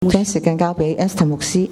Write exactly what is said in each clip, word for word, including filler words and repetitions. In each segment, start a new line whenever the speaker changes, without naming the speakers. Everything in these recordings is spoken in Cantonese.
將時間交俾 Esther 牧師。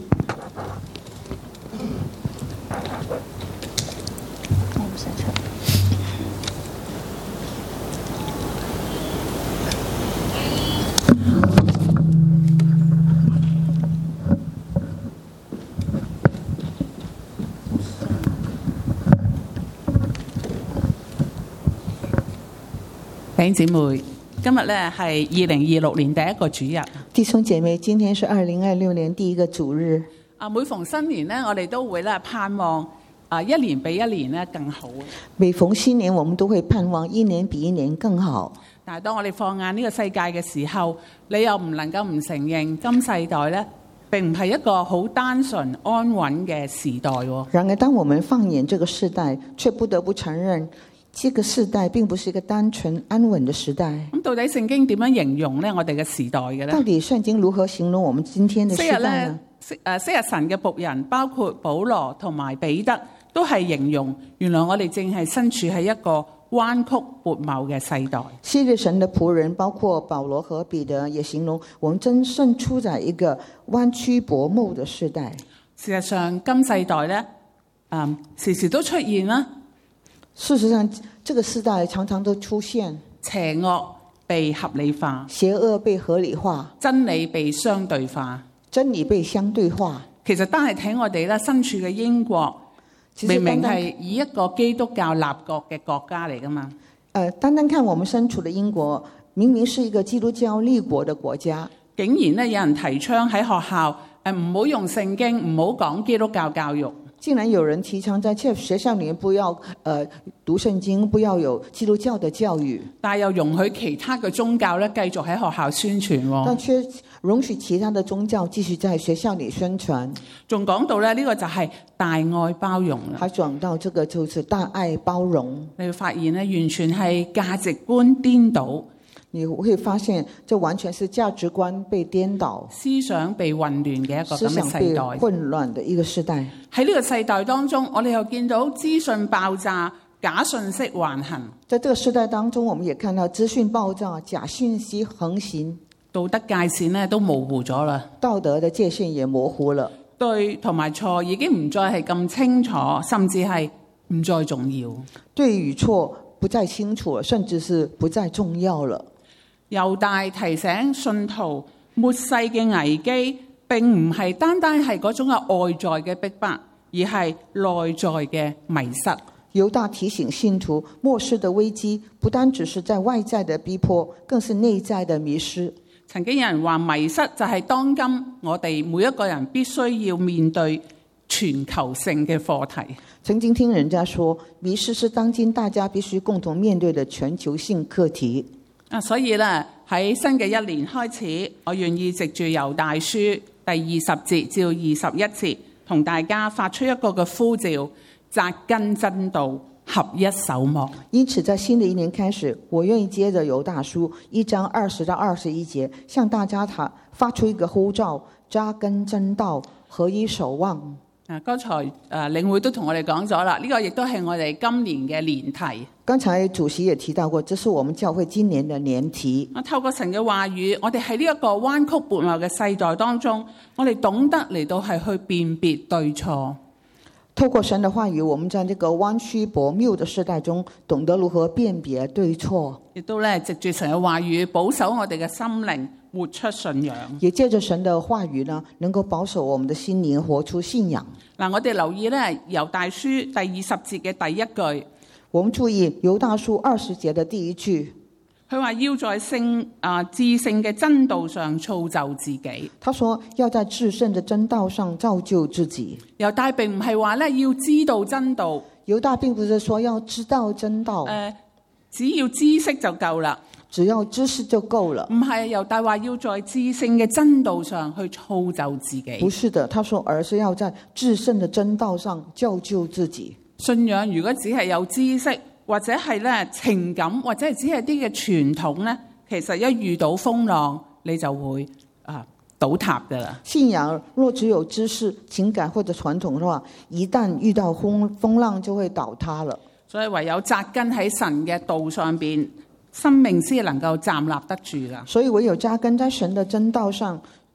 弟兄姊妹，今日咧係二零二六年第一個主日。
弟兄姐妹，今天是二零二六年第一個主日。
啊，每逢新年咧，我哋都會咧盼望啊，一年比一年咧更好。
每逢新年，我們都會盼望一年比一年更好。
但係當我哋放眼呢個世界嘅時候，你又唔能夠唔承認，今世代咧並唔係一個好單純安穩嘅時代。
然而，當我們放眼這個世代，卻不得不承認，這個世代並不是一個單純安穩的時代。
咁到底聖經點樣形容咧我哋嘅時代嘅咧？
到底聖經如何形容我們今天的時代呢？
昔日咧，昔日神嘅僕人，包括保羅同埋彼得，都係形容原來我哋正係身處喺一個彎曲悖謬嘅世代。
昔日神的僕人，包括保羅和彼得，也形容我們真正處在一個彎曲悖謬的世代。
事實上，今世代咧，嗯，時時都出現啦。
事實上，這個世代常常都出現
邪惡被合理化，
邪惡被合理化，
真理被相對化，
真理被相對化。
其實單係睇我哋咧身處嘅英國，明明係以一個基督教立國嘅國家嚟噶嘛。誒、
呃，單單看我們身處的英國，明明是一個基督教立國的國家，
竟然咧有人提倡喺學校誒唔好用聖經，唔好講基督教教育。
竟然有人提倡在學校裏面不要呃讀聖經，不要有基督教的教育，
但係又容許其他嘅宗教咧繼續喺學校宣傳，
但卻容許其他的宗教繼續在學校裏宣傳。
仲講到咧呢個就係大愛包容啦。
還講到這個就是大愛包容，
你會發現咧完全係價值觀顛倒。
你會發現，這完全是價值觀被顛倒、
思想被混亂嘅一個咁嘅世代。
思想被混亂的一個世代。
喺呢個世代當中，我哋又見到資訊爆炸、假信息橫行。
在這個世代當中，我們也看到資訊爆炸、假信息橫行，
道德界線咧都模糊咗啦。
道德的界線也模糊了，
對同埋錯已經唔再係咁清楚，甚至係唔再重要。
對與錯不再清楚，甚至是不再重要了。
猶大提醒信徒，末世嘅危機並唔係單單係嗰種嘅外在嘅逼迫，而係內在嘅迷失。
猶大提醒信徒，末世的危機不單只是在外在的逼迫，更是內在的迷失。
曾經有人話迷失就係當今我哋每一個人必須要面對全球性嘅課題。
曾經聽人家說，迷失是當今大家必須共同面對的全球性課題。
啊，所以咧喺新嘅一年開始，我願意藉住猶大書第二十節至二十一節，同大家發出一個嘅呼召：扎根真道，合一守望。
因此，在新的一年開始，我願意接着猶大書一章二十到二十一節，向大家發出一個呼召：扎根真道，合一守望。
啊，剛才誒領會都同我哋講咗啦，呢、這個亦都係我哋今年嘅年題。
剛才主席也提到過，這是我們教會今年的年題。
啊，透過神嘅話語，我哋喺呢一個彎曲悖謬嘅世代當中，我哋懂得嚟到係去辨別對錯。
透過神的話語，我們在這個彎曲悖謬的世代中，懂得如何辨別對錯。亦
都咧藉住神嘅話語，保守我哋嘅心靈，活出信仰。
也借着神的話語呢，能夠保守我們的心靈，活出信仰。嗱，
我哋留意咧猶大書第二十節嘅第一句。
我們注意猶大書二十節的第一句，
佢話要在聖啊至聖嘅真道上造就自己。
他說要在至聖的真道上造就自己。
猶大並唔係話咧要知道真道，
猶大並不是說要知道真道，
誒，只要知識就夠啦，
只要知識就夠了。
唔係，猶大話要在至聖嘅真道上去造就自己。
不是的，他說而是要在至聖的真道上造就自己。
信仰如果只係有知識，或者係咧情感，或者係只係啲嘅傳統咧，其實一遇到風浪，你就會啊倒塌噶啦。
信仰若只有知識、情感或者傳統嘅話，一旦遇到風風浪就會倒塌了。
所以唯有扎根喺神嘅道上邊，生命先能夠站立得住啦。
所以唯有扎根在神的真道上，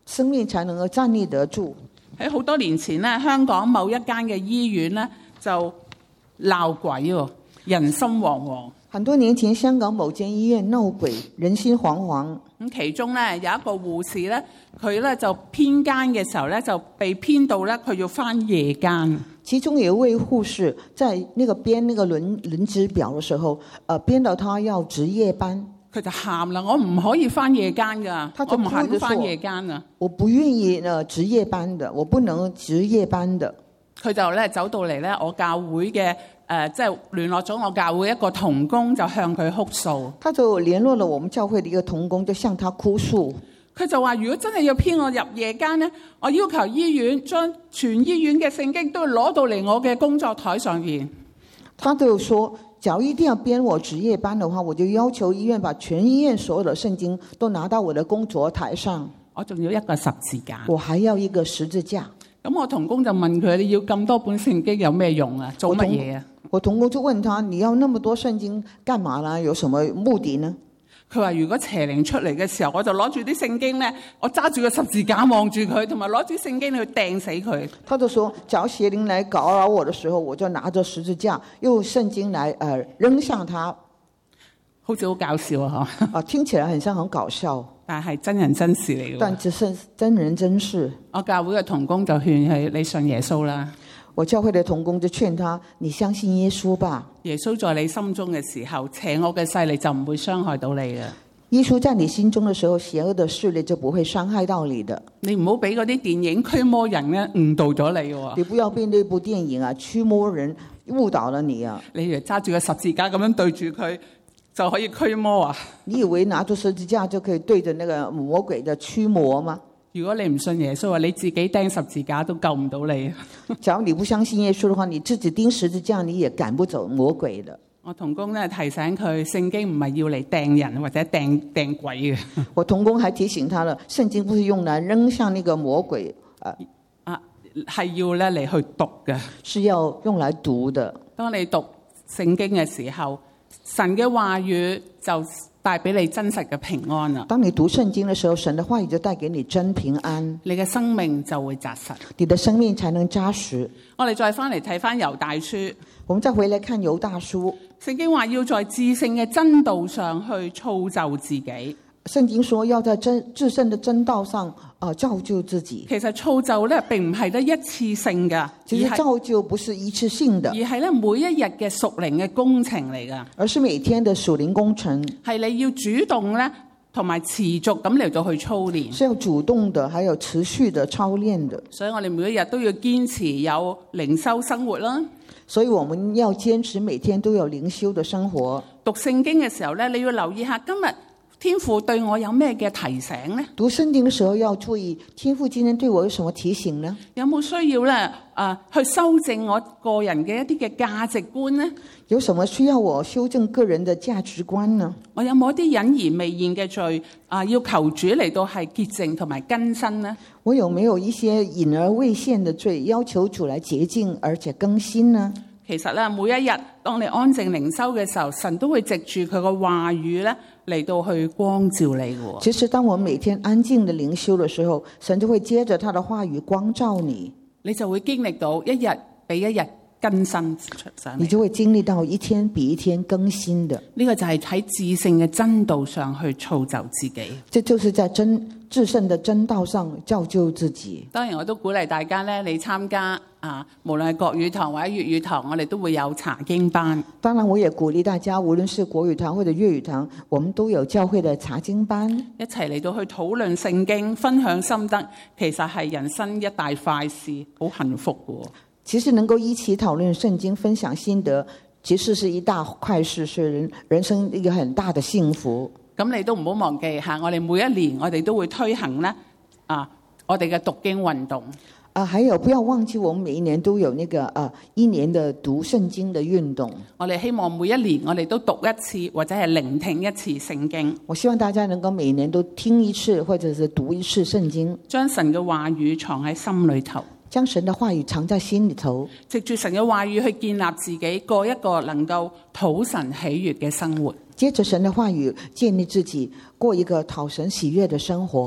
生命才能夠站立得住。
喺好多年前咧，香港某一間嘅醫院咧就鬧鬼喎，人心惶惶。
很多年前，香港某間醫院鬧鬼，人心惶惶。
咁其中咧有一個護士咧，佢咧就編更嘅時候咧就被編到咧佢要返夜更。
其中有一位護士在那個編那個輪輪值表嘅時候，呃，編到他要值夜班，
佢就喊啦：我唔可以返夜更㗎，我唔肯返夜更啊！
我不願意呢值夜班的，我不能值夜班的。
佢就咧走到嚟咧，我教會嘅誒，即係聯絡咗我教會一個同工，就向佢哭訴。
他就聯絡了我們教會的一個同工，就向他哭訴。
佢就話：如果真係要編我入夜間咧，我要求醫院將全醫院嘅聖經都攞到嚟我嘅工作台上邊。
他就說：假如一定要編我值夜班的話，我就要求醫院把全醫院所有的聖經都拿到我的工作台上。
我仲要一個十字架，
我還要一個十字架。
咁我同工就問佢：你要咁多本聖經有咩用啊？做乜嘢啊？
我同工就問他：你要那麼多聖經幹嘛啦？有什麼目的呢？
佢話：如果邪靈出嚟嘅時候，我就攞住啲聖經咧，我揸住個十字架望住佢，同埋攞住聖經去掟死佢。他
就說：假如邪靈來搞擾我的時候，我就拿着十字架，用聖經來呃扔向他。
好似好搞笑啊！嗬
啊，聽起來很像很搞笑，
但係真人真事嚟嘅。
但只是真人真事。
我教會嘅同工就勸佢：你信耶穌啦。
我教會的同工就勸他：你相信耶穌吧。
耶穌在你心中嘅時候，邪惡嘅勢力就唔會傷害到你嘅。
耶穌在你心中嘅時候，邪惡的勢力就不會傷害到你的。
你唔好俾嗰啲電影驅魔人咧誤導咗你喎。
你不要被那部電影啊驅魔人誤導了你啊！
你以為揸住個十字架咁樣對住佢就可以驅魔啊？
你以為拿住十字架就可以對着那個魔鬼的驅魔嗎？
如果你唔信耶穌啊，你自己釘十字架都救唔到你。
假如你不相信耶穌的話，你自己釘十字架你也趕不走魔鬼的。
我同工咧提醒佢，聖經唔係要嚟掟人或者掟掟鬼嘅。
我同工還提醒他了，聖經不是用來扔向那個魔鬼，啊
啊，係要咧嚟去讀嘅，
是要用來讀的。
當你讀聖經嘅時候，神嘅話語就帶俾你真實嘅平安啦。
當你讀聖經嘅時候，神的話語就帶給你真平安，
你嘅生命就會紮實，
你的生命才能紮實。
我哋再翻嚟睇翻猶大書，
我們再回來看猶大書。
聖經話要在至聖嘅真道上去造就自己。
聖經說要在真至聖的真道上啊、呃、造就自己。
其實造就咧並唔係得一次性噶，
其實造就不是一次性的，
而係咧每一日嘅屬靈嘅工程嚟噶，
而是每天的屬靈工程，
係你要主動咧同埋持續咁嚟到去操練，
是要主動的，還有持續的操練的。
所以我哋每一日都要堅持有靈修生活啦。
所以我們要堅持每天都有靈修的生活。
讀聖經嘅時候咧，你要留意下今日天父對我有咩嘅提醒呢？
讀聖經嘅時候要注意，天父今天對我有什麼提醒呢？
有冇需要咧？啊，去修正我個人嘅一啲嘅價值觀呢？
有什麼需要我修正個人的價值觀呢？
我有冇一啲隱而未現嘅罪啊？要求主嚟到係潔淨同埋更新呢？
我有沒有一些隱而未現的罪，要求主來潔淨而且更新呢？
其實咧，每一日當你安靜靈修嘅時候，神都會藉住佢個話語咧嚟到去光照你嘅。
其實當我每天安靜的靈修嘅時候，神就會接着他的話語光照你，
你就會經歷到一日比一日更新出上嚟，
你就會經歷到一天比一天更新的。
呢個就係喺至聖嘅真道上去造就自己。
這就是在真至聖的真道上造就自己。
當然我都鼓勵大家咧，你參加啊，無論係國語堂或者粵語堂，我哋都會有查經班。
當然我也鼓勵大家，無論是國語堂或者粵語堂，我們都有教會的查經班，
一齊嚟到去討論聖經，分享心得，其實係人生一大快事，好幸福嘅。
其實能夠一起討論聖經、分享心得，其實是一大快事，是人人生一個很大的幸福。
咁你都唔好忘記吓，我哋每一年我哋都會推行咧啊，我哋嘅讀經運動。
啊，還有不要忘記，我們每一年都有那個啊一年的讀聖經的運動。
我哋希望每一年我哋都讀一次或者係聆聽一次聖經。
我希望大家能夠每年都聽一次或者是讀一次聖經，
將神嘅話語藏喺心裏頭。
將神的話語藏在心裏頭，
藉住神嘅話語去建立自己，過一個能夠討神喜悅嘅生活。
接着神的話語建立自己，過一個討神喜悅的生活。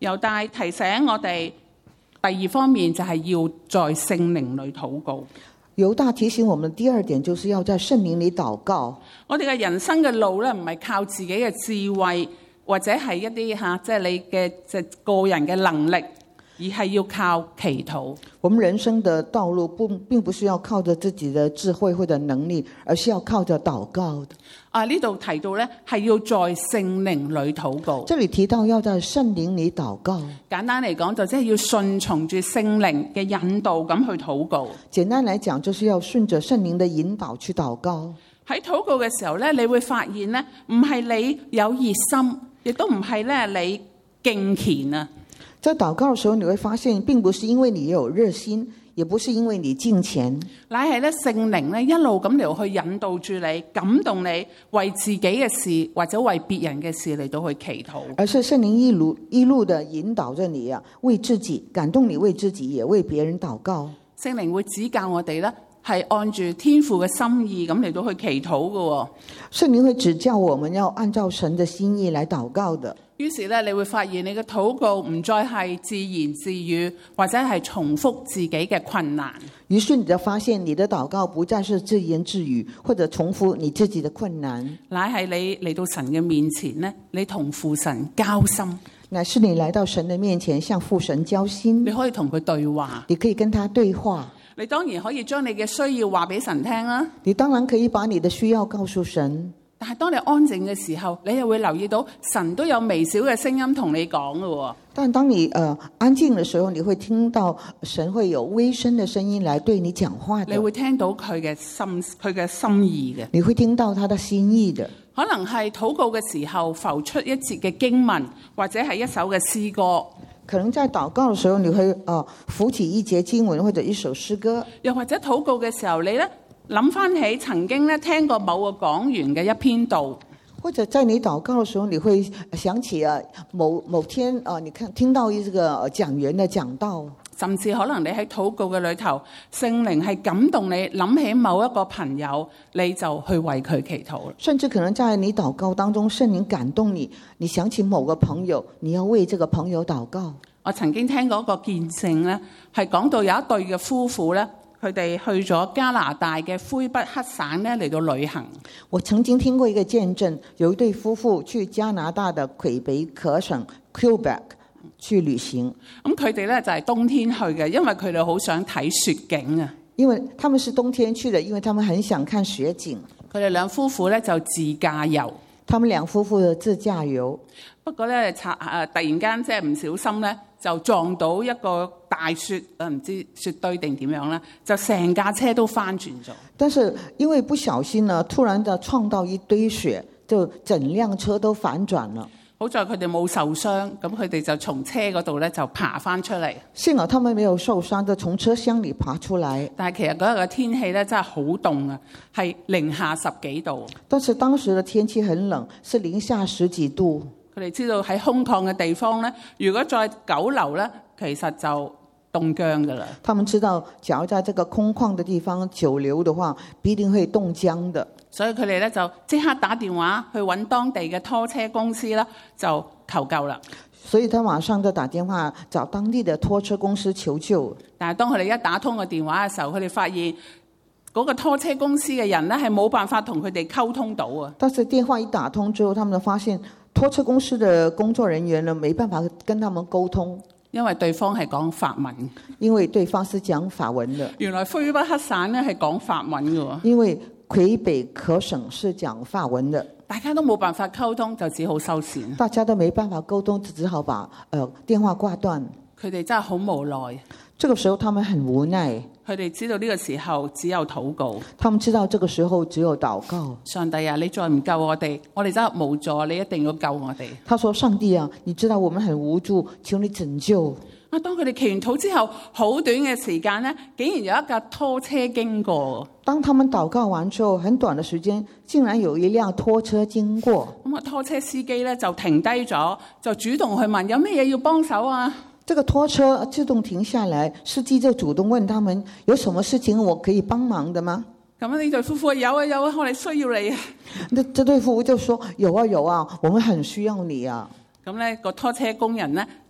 猶大提醒我哋第二方面就係要在聖靈裏禱告。
猶大提醒我們第二點就是要在聖靈裏禱告。
我哋嘅人生嘅路咧，唔係靠自己嘅智慧或者係一啲嚇，即係你嘅即係個人嘅能力，而係要靠祈禱。
我們人生的道路不並不是要靠着自己的智慧或者能力，而是要靠着禱告的。
啊，呢度提到咧係要在聖靈裏禱告。
這裡提到要在聖靈裏禱告。
簡單嚟講，就即係要順從住聖靈嘅引導咁去禱告。簡
單嚟講，就是要順着聖靈的引導去禱告。
喺禱告嘅時候咧，你會發現咧，唔係你有熱心，亦都唔係咧你敬虔啊。
在禱告嘅時候，你會發現並不是因為你有熱心，也不是因為你敬虔，
乃係咧聖靈咧一路咁嚟去引導住你，感動你為自己嘅事或者為別人嘅事嚟到去祈禱。
而是聖靈一路一路的引導着你啊，為自己感動你，為自己也為別人禱告。
聖靈會指教我哋咧，係按住天父嘅心意咁嚟到去祈禱嘅。
聖靈會指教我們要按照神的心意來禱告的。
於是咧，你會發現你嘅禱告唔再係自言自語，或者係重複自己嘅困難。
於是你就發現你的禱告不再是自言自語，或者重複你自己的困難，
乃係你嚟到神嘅面前呢，你同父神交心。
乃是你來到神的面前向父神交心。
你可以同佢對話，
你可以跟他對話。
你當然可以將你嘅需要話俾神聽啦。
你當然可以把你的需要告訴神。
但係當你安靜嘅時候，你又會留意到神都有微小嘅聲音同你講嘅。
但當你誒、呃、安靜嘅時候，你會聽到神會有微聲嘅聲音來對你講話的。
你會聽到佢嘅心佢嘅心意嘅。
你會聽到他的心意的。
可能係禱告嘅時候浮出一節嘅經文，或者係一首嘅詩歌。
可能在禱告嘅時候，你會啊浮起一節經文或者一首詩歌。
又或者禱告嘅時候，你咧諗翻起曾經咧聽過某個講員嘅一篇道，
或者在你禱告嘅時候，你會想起啊某某天啊，你看聽到一個講員嘅講道。
甚至可能你喺禱告嘅裏頭，聖靈係感動你諗起某一個朋友，你就去為佢祈禱。
甚至可能在你禱告當中，聖靈感動你，你想起某個朋友，你要為這個朋友禱告。
我曾經聽過一個見證咧，係講到有一對嘅夫婦咧，佢哋去咗加拿大嘅魁北克省咧嚟到旅行。
我曾經聽過一個見證，有一對夫婦去加拿大的魁北克省 Quebec 去旅行。
咁佢哋咧就係冬天去嘅，因為佢哋好想睇雪景啊。
因為他們是冬天去的，因為他們很想看雪景。
佢哋兩夫婦咧就自駕遊。
他們兩夫婦的自駕遊。
不過咧，突然間即係唔小心咧，就撞到一個大雪，誒唔知雪堆定點樣啦，就成架車都翻轉咗。
但是因為不小心呢，突然就撞到一堆雪，就整輛車都反轉了。
好在佢哋冇受傷，咁佢哋就從車嗰度咧就爬翻出嚟。
幸好他們沒有受傷，就從車廂裏爬出來。
但係其實嗰日嘅天氣咧真係好凍啊，係零下十幾度。
但是當時嘅天氣很冷，是零下十幾度。
佢哋知道喺空曠嘅地方咧，如果再久留咧，其實就凍僵噶啦。
他們知道，假如在這個空曠嘅地方久留的話，必定會凍僵的。
所以佢哋咧就即刻打電話去揾當地嘅拖車公司啦，就求救啦。
所以他馬上就打電話找當地的拖車公司求救。
但係當佢哋一打通個電話嘅時候，佢哋發現嗰個拖車公司嘅人咧係冇辦法同佢哋溝通到啊。
但是電話一打通之後，他們就發現拖車公司的工作人員呢，沒辦法跟他們溝通，
因為對方係講法文。
因為對方是講法文的。
原來魁北克省咧係講法文嘅。
因為魁北克省是講法文的，
大家都冇辦法溝通，就只好收線。
大家都沒辦法溝通，就只好把呃電話掛斷。
佢哋真係好無奈。
這個時候他們很無奈。
佢哋知道呢個時候只有禱告。
他們知道這個時候只有禱告。
上帝啊，你再唔救我哋，我哋真係無助，你一定要救我哋。
他說：上帝啊，你知道我們很無助，求你拯救。
啊！當佢哋祈完禱之後，好短嘅時間咧，竟然有一架拖車經過。
當他們禱告完之後，很短的時間，竟然有一輛拖車經過。
咁啊，拖車司機咧就停低咗，就主動去問有咩嘢要幫手啊？
這個拖車自動停下來，司機就主動問他們有什麼事情我可以幫忙的嗎？
咁呢對夫婦有啊有啊，我哋需要你啊！
那這對夫婦就說有啊有啊，我們很需要你啊。
咁咧個拖車工人咧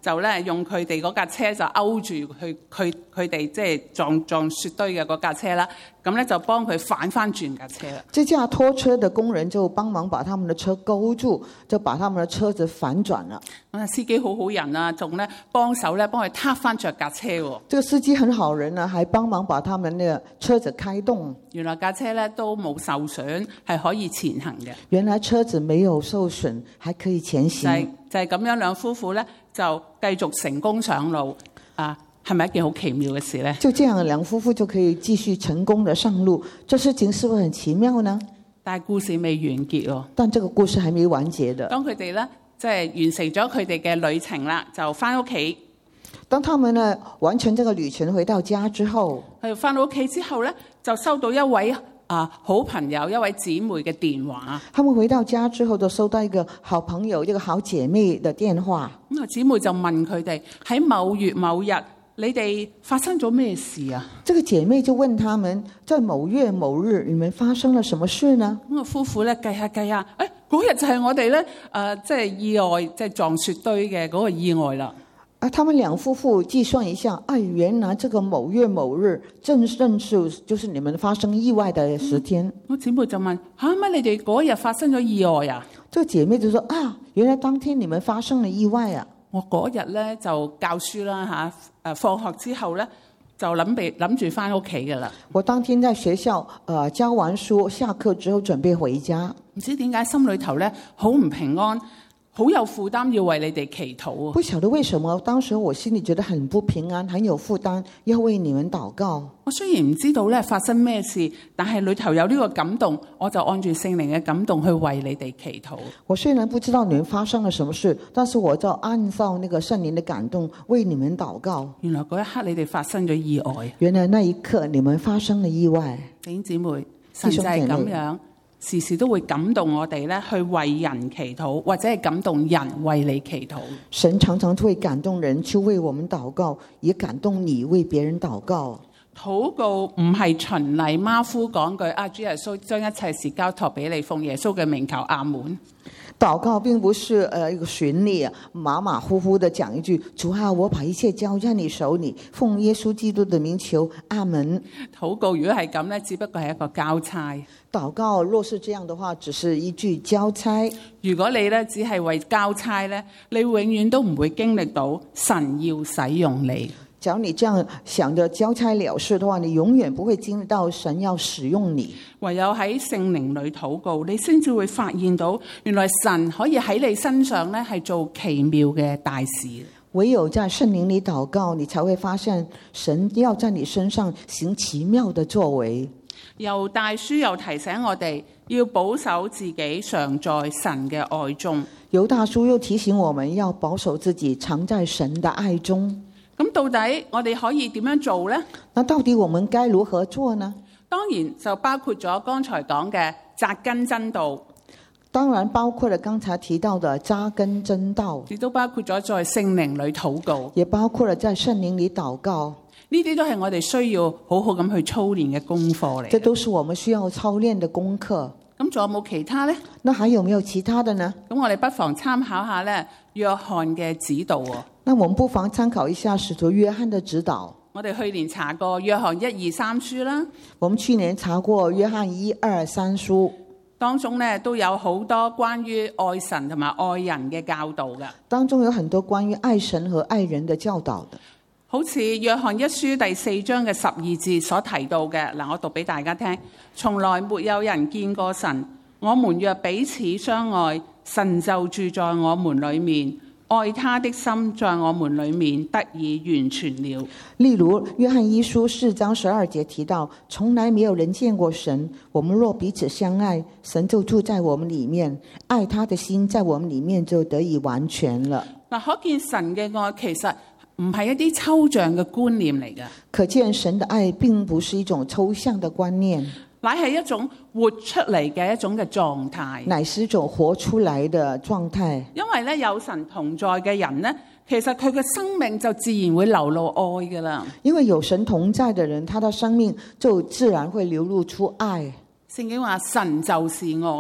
就咧用佢哋嗰架車就勾住佢佢佢哋即係撞撞雪堆嘅嗰架車啦，咁咧就幫佢反翻轉架車啦。
這架拖車的工人就幫忙把他們的車勾住，就把他們的車子反轉了。
啊，司機好好人啊，仲咧幫手咧幫佢撻翻着架車喎。
這個司機很好人啊，還幫忙把他們的車子開動。
原來架車咧都冇受損，係可以前行嘅。
原來車子沒有受損，還可以前行。
就係就係咁樣，兩夫婦咧就繼續成功上路啊！係咪一件好奇妙嘅事咧？
就這樣，兩夫婦就可以繼續成功的上路。這事情是不是很奇妙呢？
但係故事未完結喎。
但這個故事還沒完結的。
當佢哋咧即係完成咗佢哋嘅旅程啦，就翻屋企。
當他們呢完成這個旅程回到家之後，
佢翻到屋企之後咧，就收到一位啊好朋友、一位姊妹嘅電話。
他們回到家之後，就收到一個好朋友、一個好姐妹的電話。
咁啊，姊妹就問佢哋喺某月某日，你哋發生咗咩事啊？
這個姐妹就問他們，在某月某日，你們發生了什麼事呢？
咁啊，夫婦咧計下計下，誒嗰日就係我哋咧誒，即係意外，即係撞雪堆嘅嗰個意外啦。
啊，他們兩夫婦計算一下，哎，原來這個某月某日正正是就是你們發生意外的時天。
我姊妹就問：吓乜你哋嗰日發生咗意外啊？
這個姐妹就說：啊，原來當天你們發生了意外啊！
我嗰日咧就教書啦吓，誒放學之後咧就諗備諗住翻屋企噶啦。
我當天在學校誒、呃、教完書，下課之後準備回家，
唔知點解心裏頭咧好唔平安。好有負擔要為你哋祈禱啊！
不曉得為什麼，當時我心裏覺得很不平安，很有負擔，要為你們禱告。
我雖然唔知道咧發生咩事，但係裏頭有呢個感動，我就按住聖靈嘅感動去為你哋祈禱。
我雖然不知道你們發生了什麼事，但是我就按照那個聖靈的感動為你們禱告。
原來嗰一刻你哋發生咗意外。
原來那一刻你們發生了意外。
弟兄姊妹，神就係咁樣。時時都會感動我哋咧，去為人祈禱，或者係感動人為你祈禱。
神常常會感動人去為我們禱告，也感動你為別人禱告。
禱告唔係循例馬虎講句啊，主耶穌將一切事交託俾你，奉耶穌嘅名求阿門。
禱告並不是呃一個循例，馬馬虎虎的講一句，主啊，我把一切交在你手裏，奉耶穌基督的名求阿門。
禱告如果係咁咧，只不過係一個交差。
禱告若是這樣的話，只是一句交差。
如果你咧只係為交差咧，你永遠都唔會經歷到神要使用你。
假如你這樣想着交差了事的話，你永遠不會經歷到神要使用你。
唯有喺聖靈裏禱告，你先至會發現到，原來神可以喺你身上咧係做奇妙嘅大事。
唯有在聖靈裏禱告，你才會發現神要在你身上行奇妙的作為。
猶大書又提醒我哋要保守自己常在神嘅愛中。
猶大書又提醒我們要保守自己常在神的愛中。
咁到底我哋可以點樣做呢？
那到底我們該如何做呢？
當然就包括咗剛才講嘅扎根真道，
當然包括了剛才提到的扎根真道，
亦都包括咗在聖靈裏禱告，
也包括了在聖靈裏禱告。
呢啲都係我哋需要好好咁去操練嘅功課嚟。
這都是我們需要操練的功課。
咁仲有冇其他呢？
那還有沒有其他的呢？
咁我哋不妨參考下咧約翰嘅指導。
那我們不妨參考一下使徒約翰的指導。
我哋去年查過約翰一二三書啦。
我們去年查過約翰一二三書，
當中咧都有好多關於愛神同埋愛人嘅教導嘅。
當中有很多關於愛神和愛人的教導的。
好似約翰一書第四章嘅十二節所提到嘅，嗱，我讀俾大家聽。從來沒有人見過神，我們若彼此相愛，神就住在我們裏面，愛他的心在我們裏面得以完全了。
例如約翰一書四章十二節提到，從來沒有人見過神，我們若彼此相愛，神就住在我們裏面，愛他的心在我們裏面就得以完全了。
嗱，可見神嘅愛其實唔係一啲抽象嘅觀念嚟嘅，
可見神的愛並不是一種抽象的觀念，
乃係一種活出嚟嘅一種嘅狀態，
乃是一種活出來的狀態。
因為咧有神同在嘅人咧，其實佢嘅生命就自然會流露愛噶啦。
因為有神同在的人，他的生命就自然會流露出愛。
聖經話神就是愛。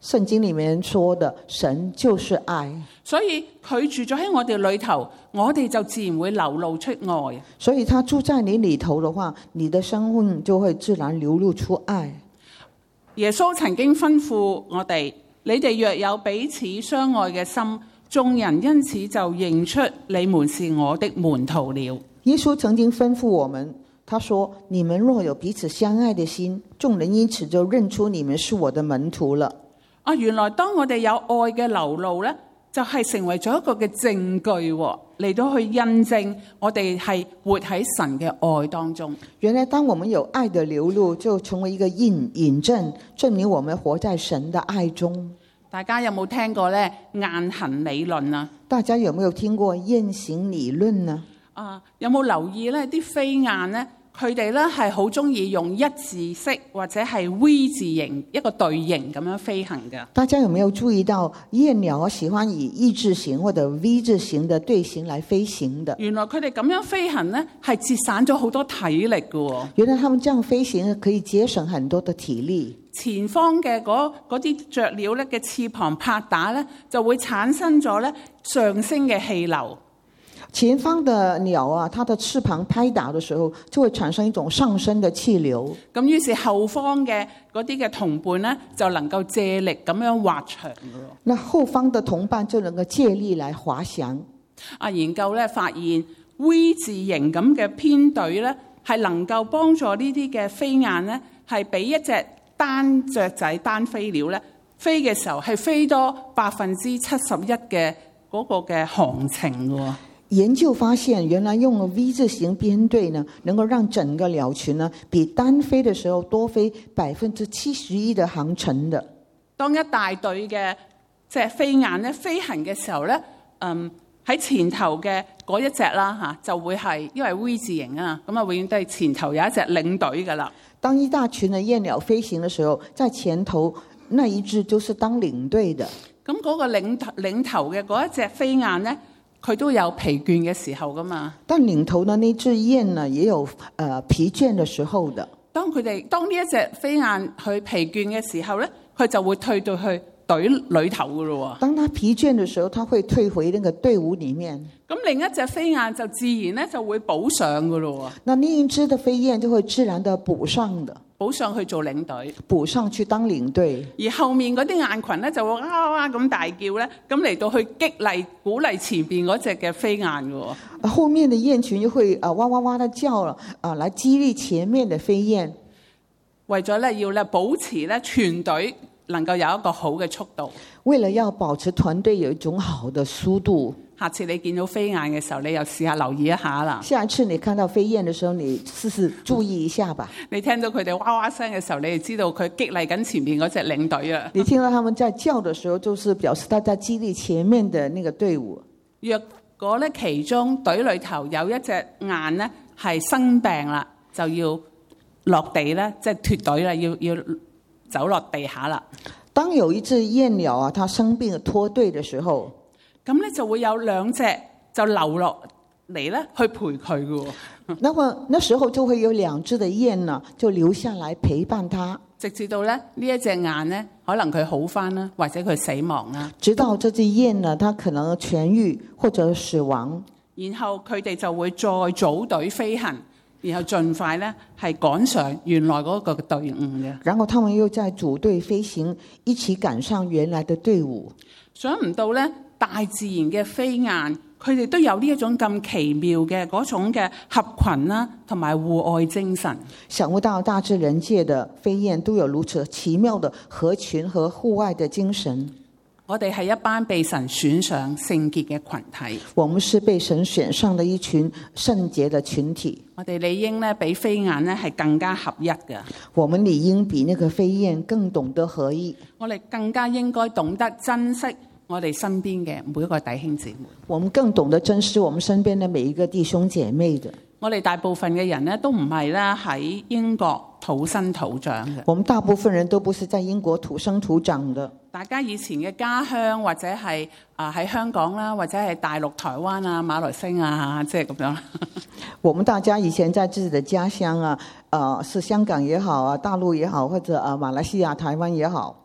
聖經裡面說的神就是愛，
所以佢住咗喺我哋裏頭，我哋就自然會流露出愛。
所以他住在你裡頭的話，你的生命就會自然流露出愛。
耶穌曾經吩咐我哋：你哋若有彼此相愛嘅心，眾人因此就認出你們是我的門徒了。
耶穌曾經吩咐我們，他說：你們若有彼此相愛的心，眾人因此就認出你們是我的門徒了。
啊，原來當我哋有愛嘅流露呢，就係成為咗一個嘅證據嚟到去印證我哋係活喺神嘅愛當中。
原來當我們有愛的流露，就成為一個印印證，證明我們活在神的愛中。
大家有冇聽過呢雁行理論啊？
大家有沒有聽過雁行理論呢？
啊，有冇留意呢啲飛雁呢？佢哋咧係好中意用一字式或者係 V 字形一個隊形咁樣飛行嘅。
大家有沒有注意到燕鳥喜歡以一字形或者 V 字形的隊形來飛行的？
原來佢哋咁樣飛行呢，係節省咗好多體力嘅。
原來他們這樣飛行可以節省很多的體力。
前方嘅嗰嗰啲雀鳥咧嘅翅膀拍打咧，就會產生咗咧上升嘅氣流。
前方的鳥啊，它的翅膀拍打的時候，就會產生一種上升的氣流。
咁於是後方嘅嗰啲嘅同伴咧，就能夠借力咁樣滑翔嘅。
那後方的同伴就能夠借力來滑翔。
啊，研究咧發現 V 字形咁嘅編隊咧，係能夠幫助呢啲嘅飛雁咧，係比一隻單雀仔單飛鳥咧飛嘅時候係飛多百分之七十一嘅嗰個嘅航程嘅。
研究發現，原來用了 V 字形編隊呢，能夠讓整個鳥群呢，比單飛的時候多飛百分之七十一的航程的。
當一大隊嘅即係飛雁咧飛行嘅時候咧，嗯喺前頭嘅嗰一隻啦嚇，就會係因為 V 字形啊，咁啊永遠都係前頭有一隻領隊噶啦。
當一大群嘅燕鳥飛行嘅時候，在前頭那一隻就是當領隊的。
咁嗰個領頭領頭嘅嗰一隻飛雁咧，佢都有疲倦嘅時候噶嘛。
但領頭的那隻雁呢，也有誒、呃、疲倦的時候的。
當佢哋當呢一隻飛雁去疲倦嘅時候咧，佢就會退到去隊裏頭噶咯。
當他疲倦的時候，他會退回那個隊伍裡面。
咁另一隻飛雁就自然咧就會補上噶咯。
那另一隻的飛雁就會自然的補上的。
補上去做領隊，
補上去當領隊，
而後面嗰啲雁群咧就會哇哇咁大叫咧，咁嚟到去激勵鼓勵前邊嗰隻嘅飛雁嘅。
後面的雁群就會啊哇哇哇的叫了啊，來激勵前面的飛雁，
為咗咧要咧保持咧全隊能夠有一個好嘅速度。
為了要保持團隊有一種好的速度。
下次你見到飛雁嘅時候，你又試下留意一下啦。
下一次你看到飛雁嘅時候，你試試注意一下吧。
你聽到佢哋哇哇聲嘅時候，你就知道佢激勵緊前面嗰隻領隊啊。
你聽到他們在叫的時候，就是表示他在激勵前面的那個隊伍。
若果咧其中隊裏頭有一隻雁咧係生病啦，就要落地咧，即係脫隊啦，要要走落地下啦。當
有一隻雁鳥啊，它生病脫隊嘅時候，
咁咧就會有兩隻就留落嚟咧去陪佢嘅。
那麼那時候就會有兩隻的雁呢，就留下來陪伴他，
直至到咧呢一隻雁咧可能佢好返啦，或者佢死亡啦。
直到這隻雁呢，它可能痊癒或者死亡，
然後佢哋就會再組隊飛行，然後盡快咧係趕上原來嗰個隊伍嘅。
然後他們又再組隊飛行，一起趕上原來的隊伍。
想唔到咧，大自然嘅飛雁，佢哋都有呢一種咁奇妙嘅嗰種嘅合群啦，同埋戶外精神。
想不到大自然界的飛雁都有如此奇妙的合群和戶外的精神。
我哋係一班被神選上聖潔嘅群體。
我們是被神選上的一群聖潔的群體。
我哋理應咧比飛雁咧係更加合一嘅。
我們理應比那個飛雁更懂得合一。
我哋更加應該懂得珍惜我哋身邊嘅每一個弟兄姊妹。
我們更懂得珍惜我們身邊的每一個弟兄姐妹的。
我哋大部分嘅人咧都唔係咧喺英國土生土長嘅。
我們大部分人都不是在英國土生土長的。大
家以前嘅家鄉或者係啊喺香港啦，或者係大陸、台灣啊、馬來西亞啊，即係咁樣。
我們大家以前在自己的家鄉啊，呃，是香港也好啊，大陸也好，或者啊馬來西亞、台灣也好。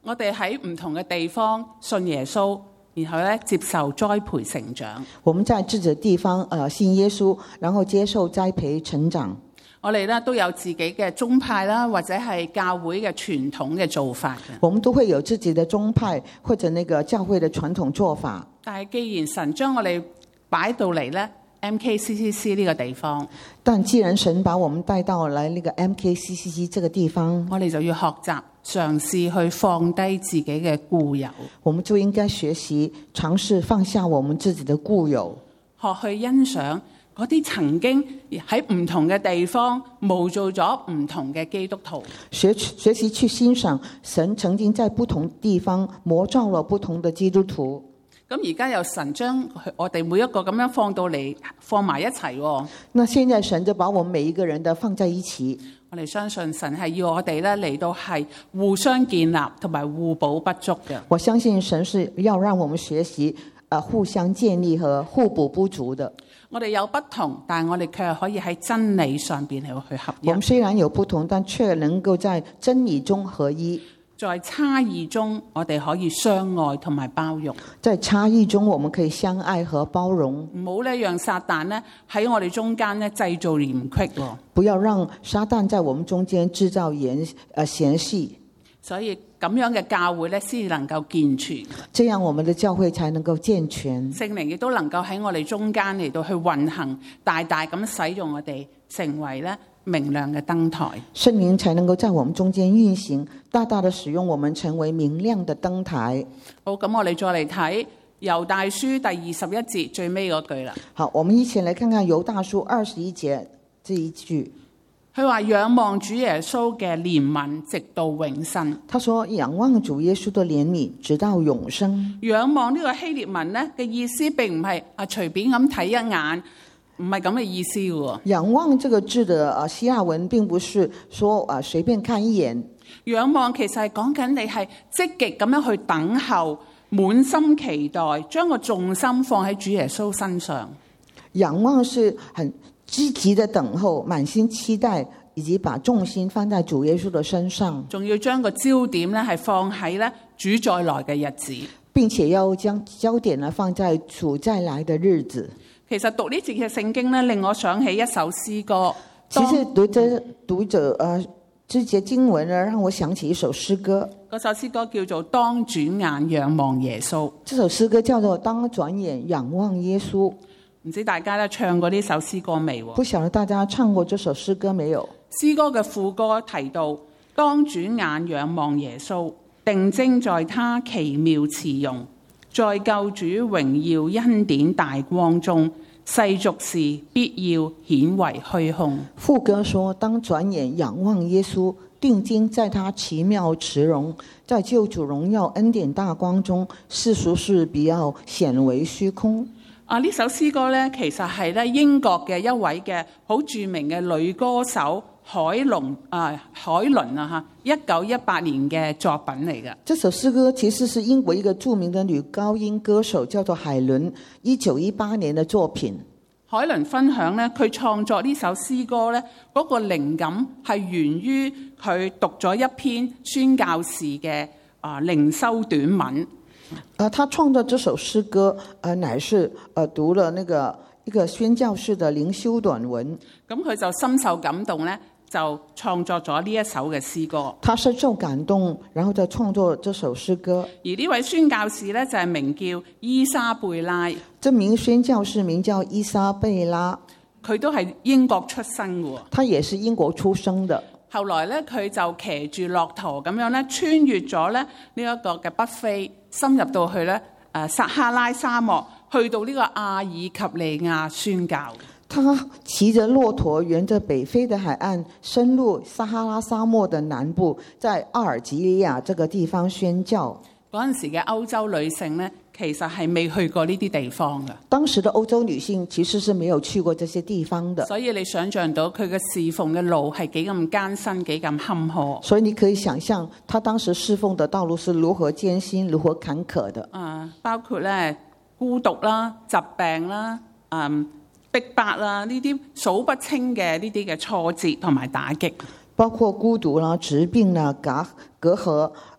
我哋喺唔同嘅地方信耶穌，然後咧接受栽培成長。
我們在自己的地方，呃，信耶穌，然後接受栽培成長。
我哋咧都有自己嘅宗派啦，或者係教會嘅傳統嘅做法嘅。
我們都會有自己的宗派或者那個教會的傳統做法。
但係既然神將我哋擺到嚟咧 M K C C C 呢個地方，
但既然神把我們帶到來那個 M K C C C 這個地方，
我哋就要學習嘗試去放低自己嘅固有，
我們就應該學習嘗試放下我們自己的固有，
學去欣賞嗰啲曾經喺唔同嘅地方模造咗唔同嘅基督徒，
學學習去欣賞神曾經在不同地方模造了不同的基督徒。
咁而家有神將我哋每一個咁樣放到嚟放埋一齊喎。
那現在神就把我們每一個人的放在一起。
我哋相信神係要我哋咧嚟到係互相建立同埋互補不足嘅。
我相信神是要讓我們學習，呃，互相建立和互補不足的。
我哋有不同，但係我哋卻可以喺真理上邊嚟去合一。
我們雖然有不同，但卻能夠在真理中合一。
在差異中，我哋可以相愛同埋包容。
在差異中，我們可以相愛和包容。
唔好咧，讓撒旦咧喺我哋中間咧製造嫌隙。
不要讓撒旦在我們中間製造嫌呃嫌隙。
所以咁樣嘅教會咧，先至能夠健全。
這樣我們的教會才能夠健全。
聖靈亦都能夠喺我哋中間嚟到去運行，大大咁使用我哋，成為咧明亮嘅燈台。
聖靈才能夠在我們中間運行，大大的使用我們，成為明亮的燈台。
好，咁我哋再嚟睇猶大書第二十一節最尾嗰句啦。
好，我們一起來看看猶大書二十一節這一句。
佢話仰望主耶穌嘅憐憫，直到永生。
他說仰望主耶穌的憐憫，直到永生。
仰望呢個希臘文咧嘅意思，並唔係啊隨便咁睇一眼，唔係咁嘅意思喎。
仰望這個字的啊希臘文並不是說啊隨便看一眼。
仰望其實係講緊你係積極咁樣去等候，滿心期待，將個重心放喺主耶穌身上。
仰望是很積極的等候，滿心期待，以及把重心放在主耶穌的身上，
仲要將個焦點咧係放喺咧主再來嘅日子，
並且要將焦點呢放在主再來的日子。
其實讀呢節嘅聖經咧，令我想起一首詩歌。
其實讀者讀者呃，這節經文呢，讓我想起一首詩歌。
嗰首詩歌叫做《當轉眼仰望耶穌》。
這首詩歌叫做《當轉眼仰望耶穌》。
唔知大家咧唱過呢首詩歌未？
不曉得大家唱過這首詩歌沒有？
詩歌嘅副歌提到：當轉眼仰望耶穌，定睛在他奇妙慈容，在救主榮耀恩典大光中，世俗事必要顯為虛空。
副歌說：當轉眼仰望耶穌，定睛在他奇妙慈容，在救主榮耀恩典大光中，世俗事必要顯為虛空。
啊！呢首詩歌咧，其實係咧英國嘅一位嘅好著名嘅女歌手海龍啊，海倫啊嚇，一九一八年嘅作品嚟嘅。
這首詩歌其實是英國一個著名的女高音歌手，叫做海倫，一九一八年的作品。
海倫分享咧，佢創作呢首詩歌咧，嗰個靈感係源於佢讀咗一篇宣教士嘅啊靈修短文。
呃，他創作這首詩歌，呃，乃是呃讀了那個一個宣教士的靈修短文。
咁佢就深受感動咧，就創作咗呢一首嘅詩歌。
他是受感動，然後就創作這首詩歌。
而呢位宣教士咧就係名叫伊莎貝拉。
這名宣教士名叫伊莎貝拉，
佢都係英國出生嘅。
他也是英國出生的。
後來咧，佢就騎住駱駝咁樣咧，穿越咗咧呢一個嘅北非，深入到去咧誒撒哈拉沙漠，去到呢個阿爾及利亞宣教。
他騎着駱駝，沿着北非的海岸，深入撒哈拉沙漠的南部，在阿爾及利亞這個地方宣教。
嗰陣時嘅歐洲女性咧，其實係未去過呢啲地方嘅。
當時的歐洲女性其實是沒有去過這些地方的。
所以你想象到佢嘅侍奉嘅路係幾咁艱辛，幾咁坎坷。
所以你可以想象，她當時侍奉的道路是如何艱辛、如何坎坷的。
啊，包括咧孤獨啦、疾病啦、嗯逼迫啦，呢啲數不清嘅呢啲嘅挫折同埋打擊。
包括孤獨啦、疾病啦、隔隔閡、呃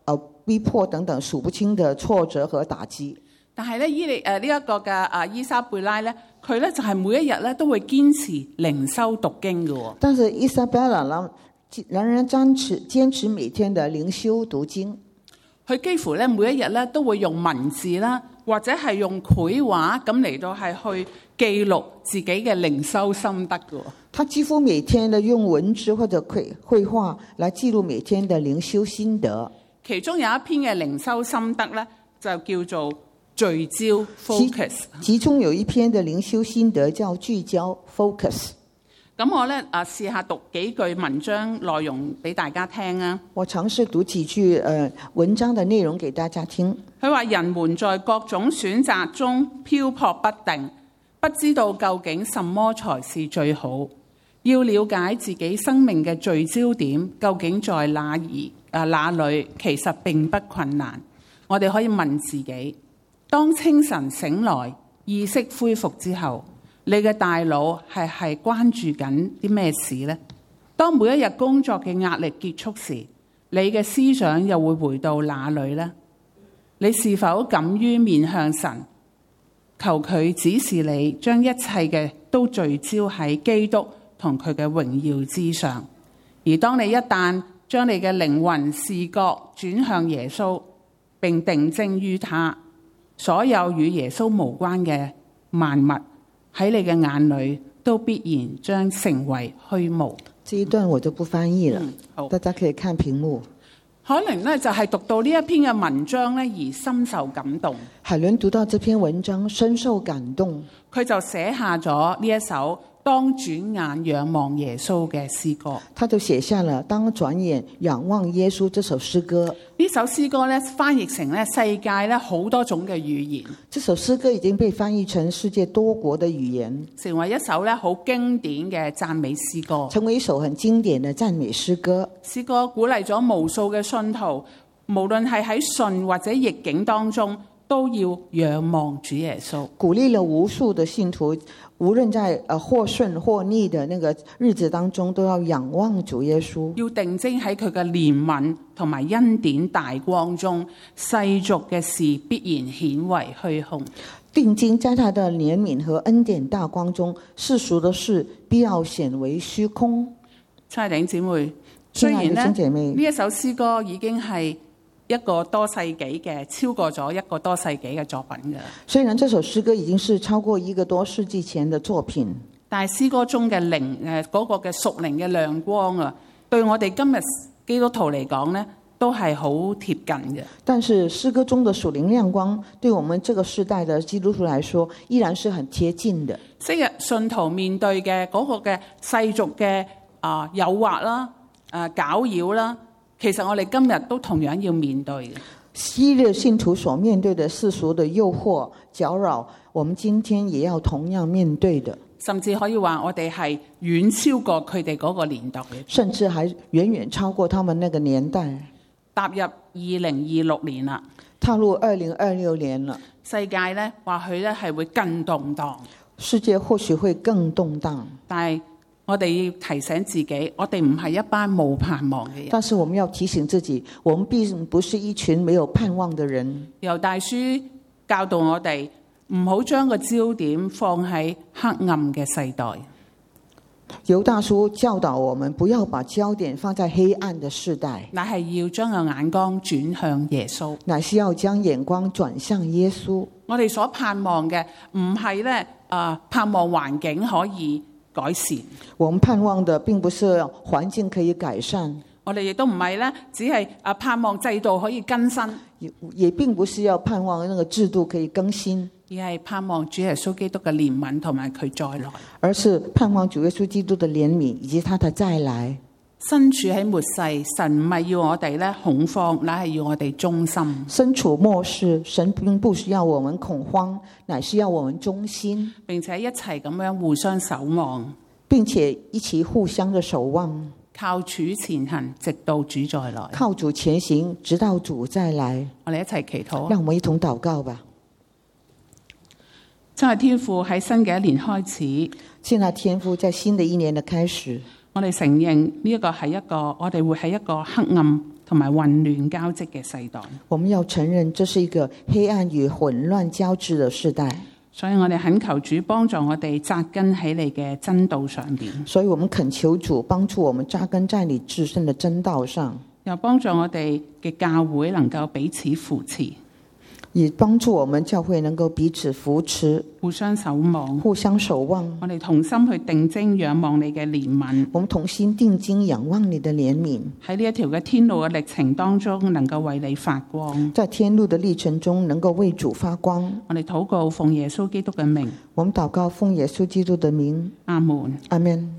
逼迫等等數不清的挫折和打擊。
但係咧，伊利誒呢一個嘅啊伊莎貝拉咧，佢咧就係每一日咧都會堅持靈修讀經嘅喎。
但是伊莎貝拉呢，仍然堅持堅持每天的靈修讀經。
佢幾乎咧每一日咧都會用文字啦，或者係用繪畫咁嚟到係去記錄自己嘅靈修心得嘅。
他幾乎每天的用文字或者繪繪畫來記錄每天的靈修心得。
其中有一篇嘅靈修心得咧，就叫做聚焦 focus。
其中有一篇的靈修心得叫聚焦 focus。
咁我咧啊試下讀幾句文章內容俾大家聽啊。
我嘗試讀幾句誒、呃、文章的內容給大家聽。
佢話人們在各種選擇中漂泊不定，不知道究竟什麼才是最好。要了解自己生命嘅聚焦點究竟在哪兒啊哪裏，其實並不困難。我哋可以問自己：當清晨醒來，意識恢復之後，你嘅大腦係係關注緊啲咩事呢？當每一日工作嘅壓力結束時，你嘅思想又會回到哪裏呢？你是否敢於面向神，求佢指示你將一切嘅都聚焦喺基督同佢嘅榮耀之上？而當你一旦將你嘅靈魂視覺轉向耶穌，並定睛於他，所有與耶穌無關嘅萬物喺你嘅眼裏都必然將成為虛無。
這一段我就不翻譯了，
嗯、好，
大家可以看屏幕。
海倫呢就係讀到呢一篇嘅文章呢而深受感動。
海倫讀到這篇文章深受感動，佢
就寫下咗呢一首當轉眼仰望耶穌嘅詩歌。
他就寫下了當轉眼仰望耶穌這首詩歌。
呢首詩歌咧翻譯成咧世界咧好多種嘅語言。
這首詩歌已經被翻譯成世界多國的語言，
成為一首咧好經典嘅讚美詩歌。
成為一首很經典的讚美詩歌。
詩歌鼓勵咗無數嘅信徒，無論係喺順或者逆境當中，都要仰望主耶穌。
鼓勵了無數的信徒，無論在呃或順或逆的那個日子當中，都要仰望主耶穌，
要定睛喺佢嘅憐憫同埋恩典大光中，世俗嘅事必然顯為虛空。
定睛在他的憐憫和恩典大光中，世俗的事必要顯為虛空。
親愛的姊妹，雖然呢呢一首詩歌已經係一個多世紀嘅，超過咗一個多世紀嘅作品嘅。
雖然這首詩歌已經是超過一個多世紀前的作品，
但係詩歌中嘅靈誒嗰個嘅屬靈嘅亮光啊，對我哋今日基督徒嚟講呢，都係好貼近嘅。
但是詩歌中的屬靈亮光，對我們這個世代的基督徒來說，依然是很貼近的。
昔日信徒面對嘅嗰個嘅世俗嘅啊誘惑啦、誒攪擾啦。其實我哋今日都同樣要面對嘅。
昔日信徒所面對的世俗的誘惑攪擾，我們今天也要同樣面對的。
甚至可以話我哋係遠超過佢哋嗰個年代嘅。
甚至還遠遠超過他們那個年代。
踏入二零二六年啦，
踏入二零二六年了。
世界呢，或許咧係會更動盪。
世界或許會更動盪。但係
我哋要提醒自己，我哋唔係一班冇盼望嘅人。
但是我們要提醒自己，我們並不是一群沒有盼望的人。
猶大書教導我哋唔好將個焦點放喺黑暗嘅世代。
猶大書教導我們不要把焦點放在黑暗的世代，
乃係要將個眼光轉向耶穌。
乃是要將眼光轉向耶穌。
我哋所盼望嘅唔係咧啊，盼望環境可以改善。
我們盼望的並不是環境可以改善，
我哋亦都唔係咧，只係啊盼望制度可以更新，
也也並不是要盼望那個制度可以更新，
而係盼望主耶穌基督嘅憐憫同埋佢再來，
而是盼望主耶穌基督的憐憫以及他的再來。
身處喺末世，神唔係要我哋咧恐慌，乃係要我哋忠心。
身處末世，神並不是要我們恐慌，乃是要我們忠心，
並且一齊咁樣互相守望，
並且一起互相的守望，
靠主前行，直到主再來。
靠主前行，直到主再來。
我哋一齊祈禱，
讓我們一同禱告吧。
親愛天父，喺新嘅一年開始，
親愛天父，在新的一年的開始，
我哋承認呢一個係一個，我哋會喺一個黑暗同埋混亂交織嘅世代。
我們要承認這是一個黑暗與混亂交織的世代，
所以我哋懇求主幫助我哋扎根喺你嘅真道上邊，
所以我們懇求主幫助我們扎根在你至聖的真道上，
又幫助我哋嘅教會能夠彼此扶持，
也幫助我們教會能夠彼此扶持，
互相守望，
互相守望。
我哋同心去定睛仰望你嘅憐憫，
我們同心定睛仰望你的憐憫，
喺呢一條嘅天路嘅歷程當中，能夠為你發光。
在天路的歷程中能夠為主發光。
我哋禱告奉耶穌基督嘅名，
我們禱告奉耶穌基督的名，
阿門。
阿們。